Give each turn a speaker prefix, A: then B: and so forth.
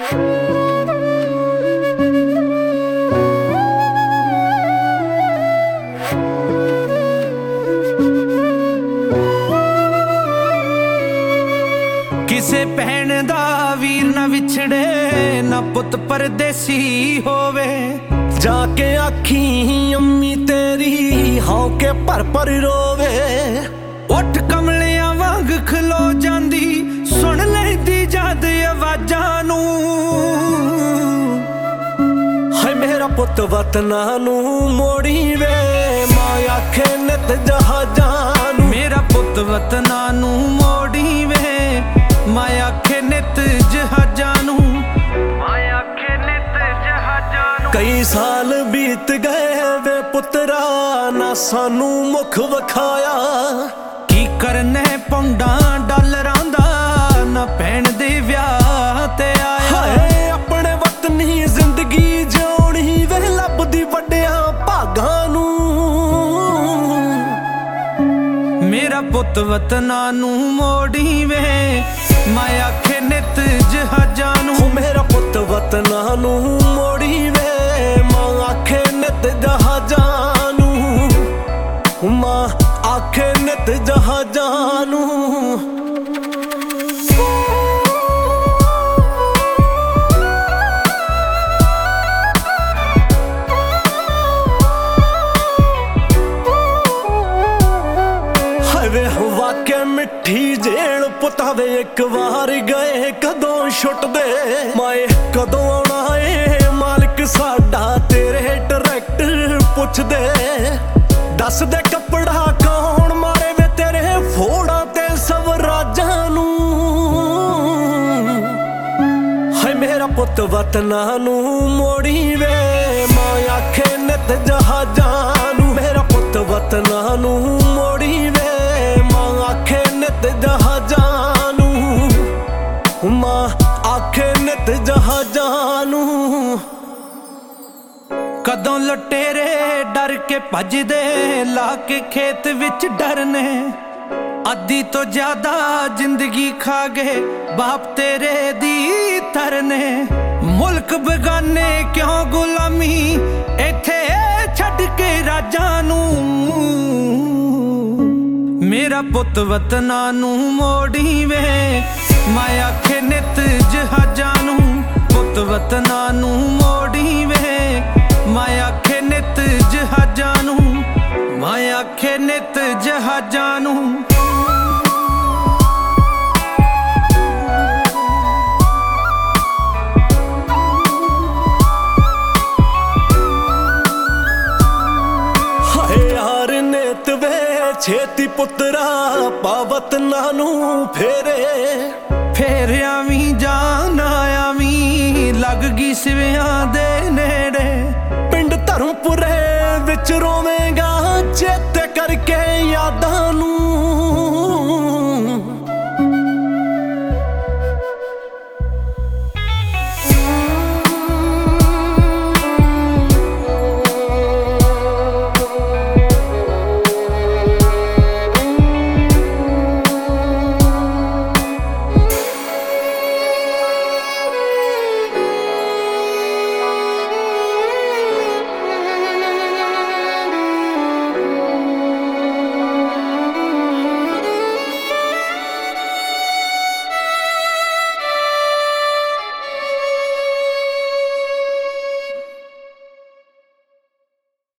A: ਕਿਸੇ ਭੈਣ ਦਾ ਵੀਰ ਨਾ ਵਿਛੜੇ, ਨਾ ਪੁੱਤ ਪਰਦੇਸੀ ਹੋਵੇ।
B: जाके आखी अम्मी तेरी हौके भर भर रोवे।
A: उठ कमलियां वांग खलो जांदी, सुन लैंदी जद आवाजां नू।
B: हाय मेरा पुत वतना नू मोड़ी वे, मां आखे नित जहाजां नू।
A: मेरा पुत वतना नू मोड़ी वे, मां आखे नित जहाजां नू।
B: कई साल बीत गए वे पुत्रा, ना सानू मुख वखाया।
A: की करने पौंडा डॉलरां दा, ना भैण दे विआह ते आया।
B: हाय अपने वतनी जिंदगी जिउणी वे, लभदी वड्डियां भागां नू।
A: मेरा पुत वतना नू मोड़ी वे, मां आखे नित जहाजां नू।
B: मेरा पुत वतना नू मोड़ी वे, मां आखे नित जहाजां नू। मां आखे नित जहाजां नू। वाके मिठी जेल पुतावे, एक बार गए कदों छुटदे। माए कदों आना है मालिक साडा, तेरे ट्रैक्टर पुछदे। दस दे कपड़ा कौन मारे वे तेरे फोड़ा ते स्वराजां नू। हाय मेरा पुत वतना नू मोड़ी वे, मां आखे नित जहाजां नू। मेरा पुत वतना नू मोड़ी वे, आखे नित जहाजां नू। मां आखे नित जहाजां नू।
A: कदों लुटेरे डर के भजदे, ला के खेत विच डरने। अद्धी तो ज्यादा जिंदगी खा गए बाप तेरे दी तरने। मुल्क बेगाने क्यों गुलामी, इत्थे छड्ड के राजां नू। मेरा पुत वतना नू मोड़ी वे, मां आखे नित जहाजां नू। पुत वतना नू मोड़ी वे, मां आखे नित जहाजां नू। मां आखे नित जहाजां नू।
B: छेती पुत्रा पावत नानू फेरे।
A: फेर आवी जान आवी, लग गई सिवियां दे नेड़े।
B: पिंड धर्मपुरे विच रोवे